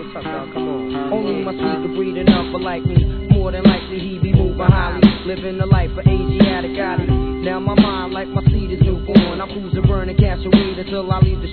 What's up, dog? Come on. Only my seed could breed enough for like me. More than likely he be moving highly, living the life of Asiatic Gotti. Now my mind like my seed is newborn. I'm cruising, burning cash and weed until I leave the